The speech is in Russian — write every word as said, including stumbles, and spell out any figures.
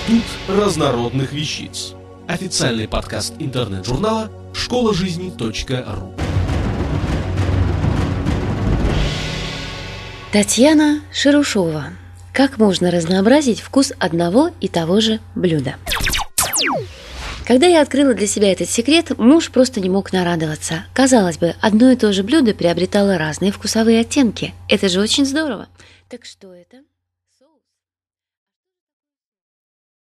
Институт разнородных вещиц. Официальный подкаст интернет-журнала школа жизни точка ру. Татьяна Шерушова. Как можно разнообразить вкус одного и того же блюда? Когда я открыла для себя этот секрет, муж просто не мог нарадоваться. Казалось бы, одно и то же блюдо приобретало разные вкусовые оттенки. Это же очень здорово. Так что это?